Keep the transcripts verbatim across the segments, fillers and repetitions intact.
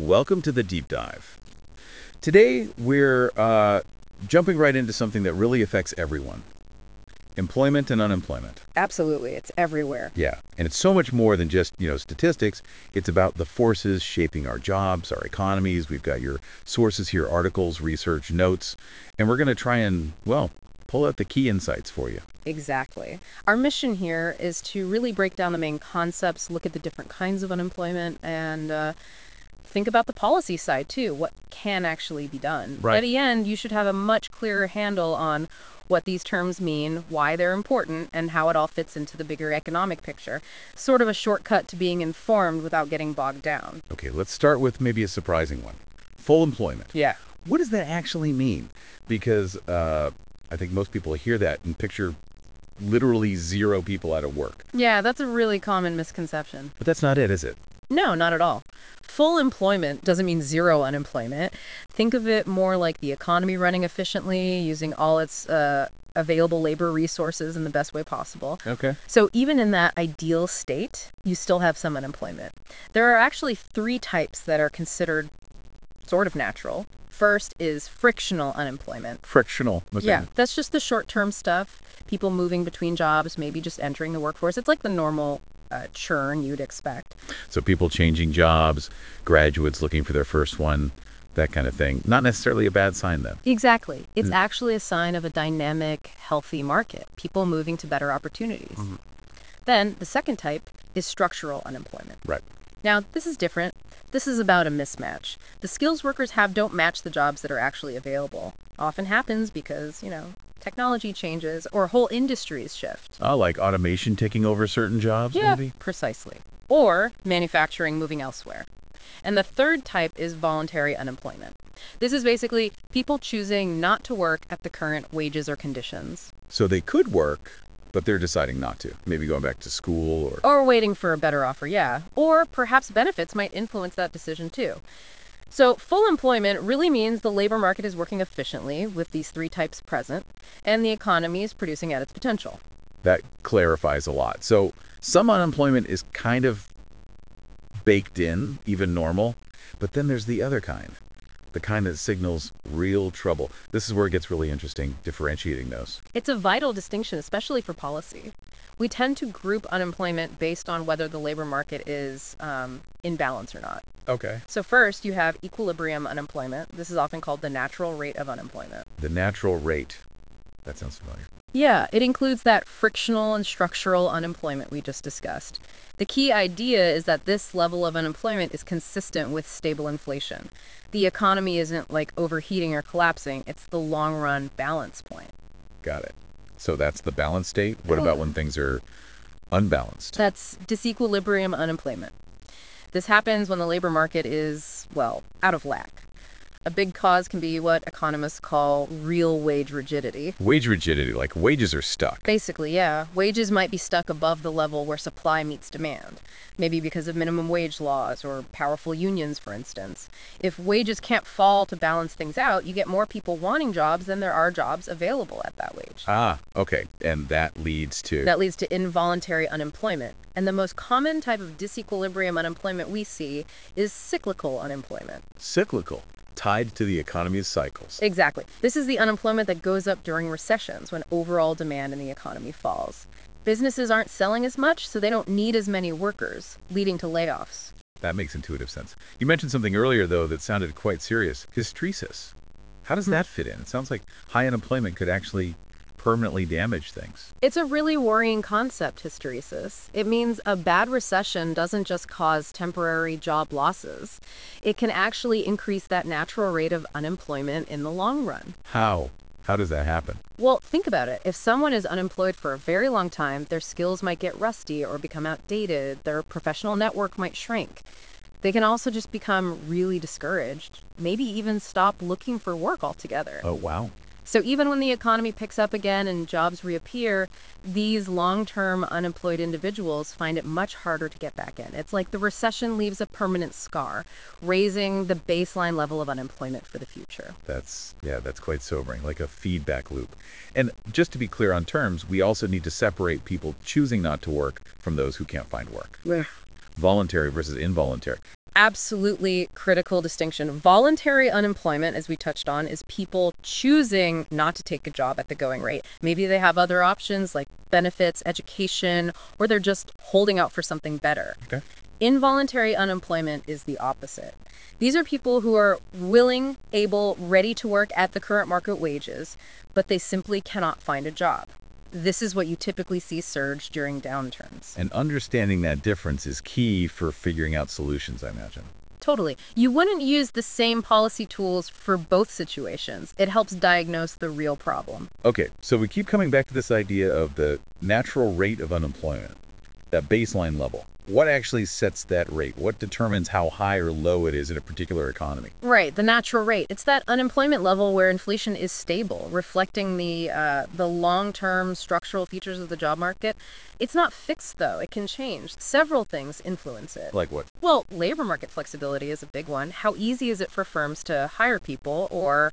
Welcome to the Deep Dive. Today, we're uh, jumping right into something that really affects everyone. Employment and unemployment. Absolutely. It's everywhere. Yeah, and it's so much more than just, you know, statistics. It's about the forces shaping our jobs, our economies. We've got your sources here, articles, research, notes, and we're going to try and, well, pull out the key insights for you. Exactly. Our mission here is to really break down the main concepts, look at the different kinds of unemployment, and uh, think about the policy side, too, what can actually be done. Right. By the end, you should have a much clearer handle on what these terms mean, why they're important, and how it all fits into the bigger economic picture. Sort of a shortcut to being informed without getting bogged down. Okay, let's start with maybe a surprising one. Full employment. Yeah. What does that actually mean? Because uh, I think most people hear that and picture literally zero people out of work. Yeah, that's a really common misconception. But that's not it, is it? No, not at all. Full employment doesn't mean zero unemployment. Think of it more like the economy running efficiently, using all its uh, available labor resources in the best way possible. Okay. So even in that ideal state, you still have some unemployment. There are actually three types that are considered sort of natural. First is frictional unemployment. Frictional. Okay. Yeah, that's just the short-term stuff. People moving between jobs, maybe just entering the workforce. It's like the normal uh, churn you'd expect. So people changing jobs, graduates looking for their first one, that kind of thing. Not necessarily a bad sign, though. Exactly. It's actually a sign of a dynamic, healthy market, people moving to better opportunities. Mhm. Then the second type is structural unemployment. Right. Now, this is different. This is about a mismatch. The skills workers have don't match the jobs that are actually available. Often happens because, you know, technology changes or whole industries shift. Oh, like automation taking over certain jobs, Yeah, maybe? precisely. Or manufacturing moving elsewhere. And the third type is voluntary unemployment. This is basically people choosing not to work at the current wages or conditions. So they could work, but they're deciding not to. Maybe going back to school or... Or waiting for a better offer, yeah. Or perhaps benefits might influence that decision too. So full employment really means the labor market is working efficiently with these three types present, and the economy is producing at its potential. That clarifies a lot. So some unemployment is kind of baked in, even normal, but then there's the other kind, the kind that signals real trouble. This is where it gets really interesting, differentiating those. It's a vital distinction, especially for policy. We tend to group unemployment based on whether the labor market is um, in balance or not. Okay. So first, you have equilibrium unemployment. This is often called the natural rate of unemployment. The natural rate. That sounds familiar. Yeah, it includes that frictional and structural unemployment we just discussed. The key idea is that this level of unemployment is consistent with stable inflation. The economy isn't like overheating or collapsing, it's the long-run balance point. Got it. So that's the balance state. What about when things are unbalanced? That's disequilibrium unemployment. This happens when the labor market is, well, out of whack. A big cause can be what economists call real wage rigidity. Wage rigidity, like wages are stuck. Basically, yeah. Wages might be stuck above the level where supply meets demand, maybe because of minimum wage laws or powerful unions, for instance. If wages can't fall to balance things out, you get more people wanting jobs than there are jobs available at that wage. Ah, okay. And that leads to... That leads to involuntary unemployment. And the most common type of disequilibrium unemployment we see is cyclical unemployment. Cyclical. Tied to the economy's cycles. Exactly. This is the unemployment that goes up during recessions when overall demand in the economy falls. Businesses aren't selling as much, so they don't need as many workers, leading to layoffs. That makes intuitive sense. You mentioned something earlier, though, that sounded quite serious. Hysteresis. How does that fit in? It sounds like high unemployment could actually permanently damage things. It's a really worrying concept, hysteresis. It means a bad recession doesn't just cause temporary job losses. It can actually increase that natural rate of unemployment in the long run. How? How does that happen? Well, think about it. If someone is unemployed for a very long time, their skills might get rusty or become outdated. Their professional network might shrink. They can also just become really discouraged, maybe even stop looking for work altogether. Oh, wow. So even when the economy picks up again and jobs reappear, these long-term unemployed individuals find it much harder to get back in. It's like the recession leaves a permanent scar, raising the baseline level of unemployment for the future. That's, yeah, that's quite sobering, like a feedback loop. And just to be clear on terms, we also need to separate people choosing not to work from those who can't find work. Yeah. Voluntary versus involuntary. Absolutely critical distinction. Voluntary unemployment, as we touched on, is people choosing not to take a job at the going rate. Maybe they have other options like benefits, education, or they're just holding out for something better. Okay. Involuntary unemployment is the opposite. These are people who are willing, able, ready to work at the current market wages, but they simply cannot find a job. This is what you typically see surge during downturns. And understanding that difference is key for figuring out solutions, I imagine. Totally. You wouldn't use the same policy tools for both situations. It helps diagnose the real problem. Okay, so we keep coming back to this idea of the natural rate of unemployment, that baseline level. What actually sets that rate? What determines how high or low it is in a particular economy? Right, the natural rate. It's that unemployment level where inflation is stable, reflecting the uh, the long-term structural features of the job market. It's not fixed, though. It can change. Several things influence it. Like what? Well, labor market flexibility is a big one. How easy is it for firms to hire people or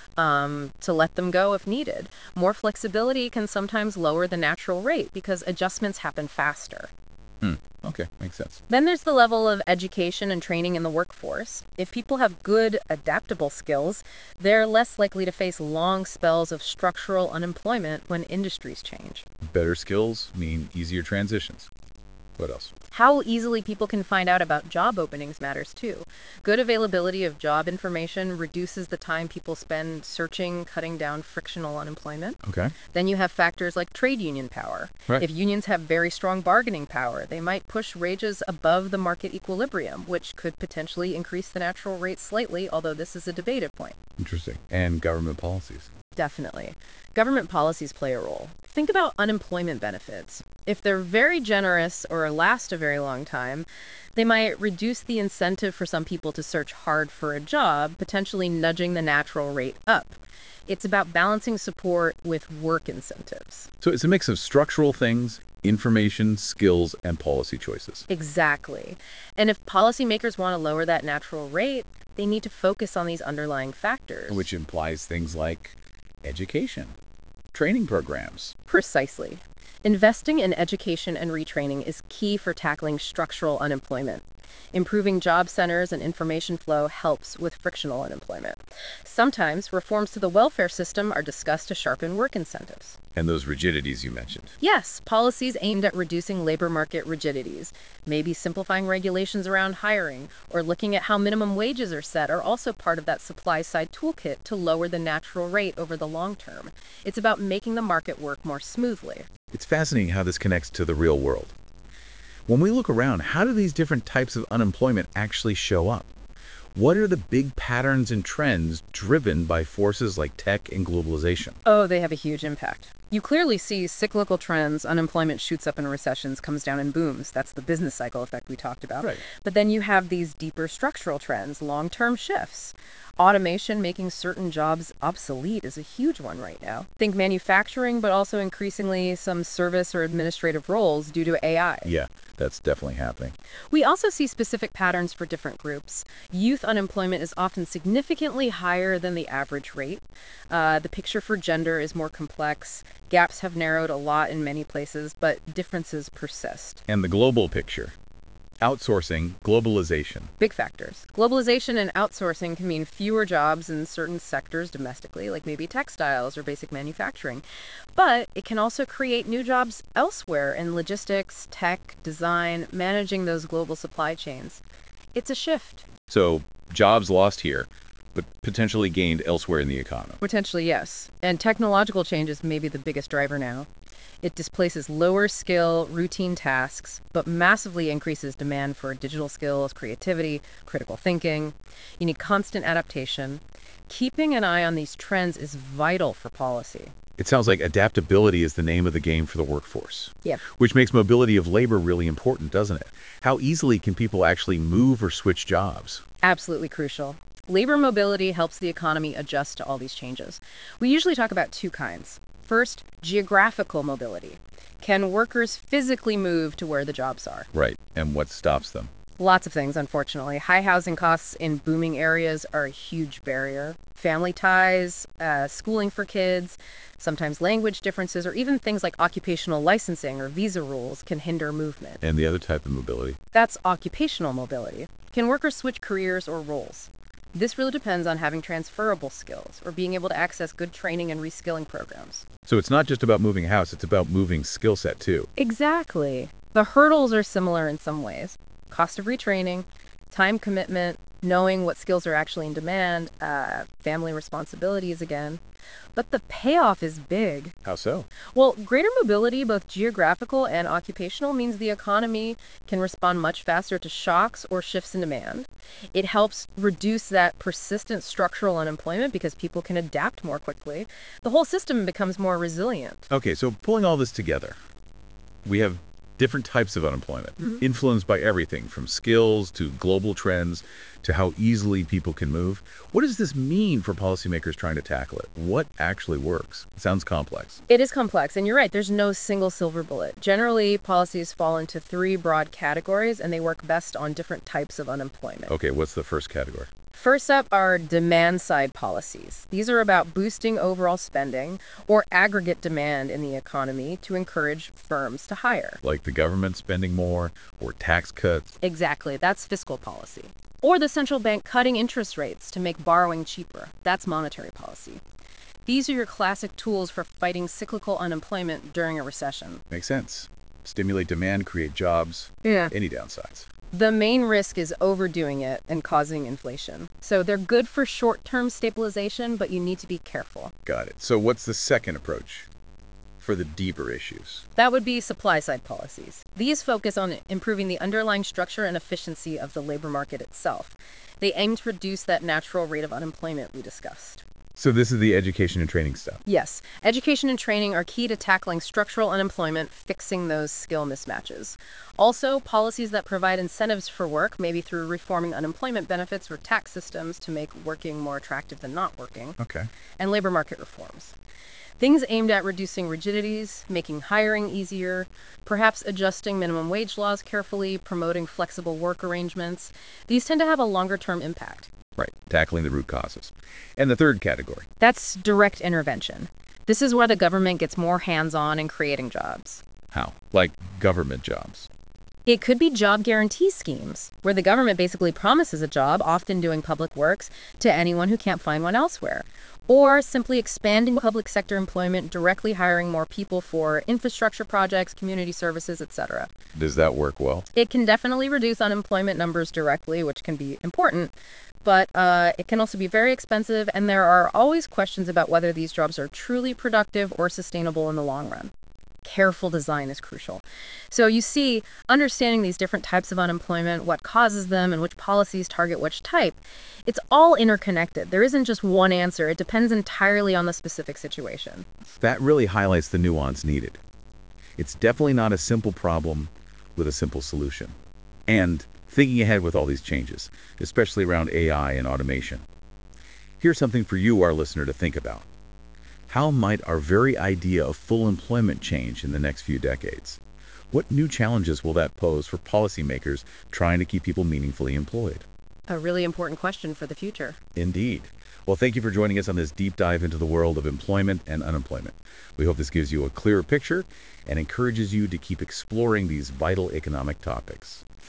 um, to let them go if needed? More flexibility can sometimes lower the natural rate because adjustments happen faster. Hmm. Okay, makes sense. Then there's the level of education and training in the workforce. If people have good, adaptable skills, they're less likely to face long spells of structural unemployment when industries change. Better skills mean easier transitions. What else? How easily people can find out about job openings matters too. Good availability of job information reduces the time people spend searching, cutting down frictional unemployment. Okay. Then you have factors like trade union power. Right. If unions have very strong bargaining power, they might push wages above the market equilibrium, which could potentially increase the natural rate slightly, although this is a debated point. Interesting. And government policies. Definitely. Government policies play a role. Think about unemployment benefits. If they're very generous or last a very long time, they might reduce the incentive for some people to search hard for a job, potentially nudging the natural rate up. It's about balancing support with work incentives. So it's a mix of structural things, information, skills, and policy choices. Exactly. And if policymakers want to lower that natural rate, they need to focus on these underlying factors. Which implies things like education, training programs. Precisely. Investing in education and retraining is key for tackling structural unemployment. Improving job centers and information flow helps with frictional unemployment. Sometimes reforms to the welfare system are discussed to sharpen work incentives. And those rigidities you mentioned. Yes, policies aimed at reducing labor market rigidities, maybe simplifying regulations around hiring, or looking at how minimum wages are set are also part of that supply-side toolkit to lower the natural rate over the long term. It's about making the market work more smoothly. It's fascinating how this connects to the real world. When we look around, how do these different types of unemployment actually show up? What are the big patterns and trends driven by forces like tech and globalization? Oh, they have a huge impact. You clearly see cyclical trends. Unemployment shoots up in recessions, comes down in booms. That's the business cycle effect we talked about. Right. But then you have these deeper structural trends, long-term shifts. Automation making certain jobs obsolete is a huge one right now. Think manufacturing, but also increasingly some service or administrative roles due to A I. Yeah, that's definitely happening. We also see specific patterns for different groups. Youth unemployment is often significantly higher than the average rate. Uh, the picture for gender is more complex. Gaps have narrowed a lot in many places, but differences persist. And the global picture. Outsourcing, globalization. Big factors. Globalization and outsourcing can mean fewer jobs in certain sectors domestically, like maybe textiles or basic manufacturing. But it can also create new jobs elsewhere in logistics, tech, design, managing those global supply chains. It's a shift. So, jobs lost here, but potentially gained elsewhere in the economy. Potentially, yes. And technological change is maybe the biggest driver now. It displaces lower skill, routine tasks, but massively increases demand for digital skills, creativity, critical thinking. You need constant adaptation. Keeping an eye on these trends is vital for policy. It sounds like adaptability is the name of the game for the workforce. Yep. Which makes mobility of labor really important, doesn't it? How easily can people actually move or switch jobs? Absolutely crucial. Labor mobility helps the economy adjust to all these changes. We usually talk about two kinds. First, geographical mobility. Can workers physically move to where the jobs are? Right. And what stops them? Lots of things, unfortunately. High housing costs in booming areas are a huge barrier. Family ties, uh, schooling for kids, sometimes language differences, or even things like occupational licensing or visa rules can hinder movement. And the other type of mobility? That's occupational mobility. Can workers switch careers or roles? This really depends on having transferable skills or being able to access good training and reskilling programs. So it's not just about moving house, it's about moving skill set too. Exactly. The hurdles are similar in some ways. Cost of retraining, time commitment, knowing what skills are actually in demand, uh, family responsibilities again. But the payoff is big. How so? Well, greater mobility, both geographical and occupational, means the economy can respond much faster to shocks or shifts in demand. It helps reduce that persistent structural unemployment because people can adapt more quickly. The whole system becomes more resilient. Okay, so pulling all this together, we have different types of unemployment, influenced by everything from skills to global trends to how easily people can move. What does this mean for policymakers trying to tackle it? What actually works? It sounds complex. It is complex, and you're right, there's no single silver bullet. Generally, policies fall into three broad categories, and they work best on different types of unemployment. Okay, what's the first category? First up are demand-side policies. These are about boosting overall spending or aggregate demand in the economy to encourage firms to hire. Like the government spending more or tax cuts? Exactly, that's fiscal policy. Or the central bank cutting interest rates to make borrowing cheaper. That's monetary policy. These are your classic tools for fighting cyclical unemployment during a recession. Makes sense. Stimulate demand, create jobs. Yeah. Any downsides? The main risk is overdoing it and causing inflation. So they're good for short-term stabilization, but you need to be careful. Got it. So what's the second approach for the deeper issues? That would be supply-side policies. These focus on improving the underlying structure and efficiency of the labor market itself. They aim to reduce that natural rate of unemployment we discussed. So this is the education and training stuff. Yes, education and training are key to tackling structural unemployment, fixing those skill mismatches. Also, policies that provide incentives for work, maybe through reforming unemployment benefits or tax systems to make working more attractive than not working, Okay. and labor market reforms. Things aimed at reducing rigidities, making hiring easier, perhaps adjusting minimum wage laws carefully, promoting flexible work arrangements. These tend to have a longer-term impact. Right. Tackling the root causes. And the third category. That's direct intervention. This is where the government gets more hands-on in creating jobs. How? Like government jobs. It could be job guarantee schemes, where the government basically promises a job, often doing public works, to anyone who can't find one elsewhere. Or simply expanding public sector employment, directly hiring more people for infrastructure projects, community services, et cetera. Does that work well? It can definitely reduce unemployment numbers directly, which can be important, but uh, it can also be very expensive, and there are always questions about whether these jobs are truly productive or sustainable in the long run. Careful design is crucial. So you see, understanding these different types of unemployment, what causes them, and which policies target which type, it's all interconnected. There isn't just one answer. It depends entirely on the specific situation. That really highlights the nuance needed. It's definitely not a simple problem with a simple solution. And thinking ahead with all these changes, especially around A I and automation. Here's something for you, our listener, to think about. How might our very idea of full employment change in the next few decades? What new challenges will that pose for policymakers trying to keep people meaningfully employed? A really important question for the future. Indeed. Well, thank you for joining us on this deep dive into the world of employment and unemployment. We hope this gives you a clearer picture and encourages you to keep exploring these vital economic topics.